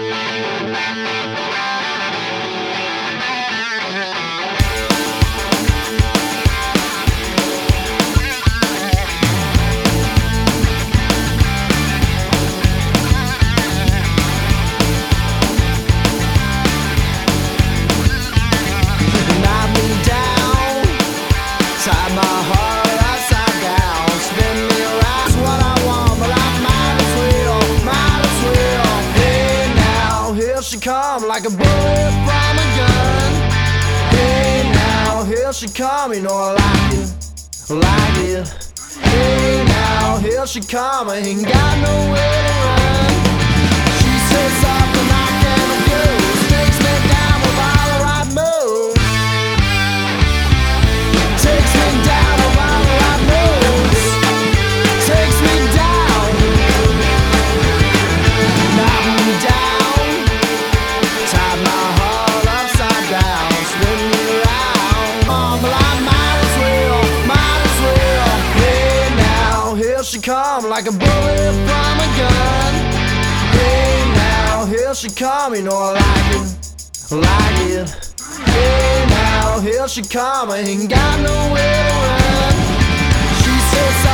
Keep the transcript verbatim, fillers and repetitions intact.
She come like a bullet from a gun. Hey now, here she come, you know I like it, like it. Hey now, here she come, I ain't got nowhere to run. She says something I can't refuse, takes me down with all the right moves. Takes me down with all the right moves. Takes me down, knock me down. She come like a bullet from a gun. Hey now, here she come, you know I like it, like it. Hey now, here she come, I ain't got nowhere to run. She says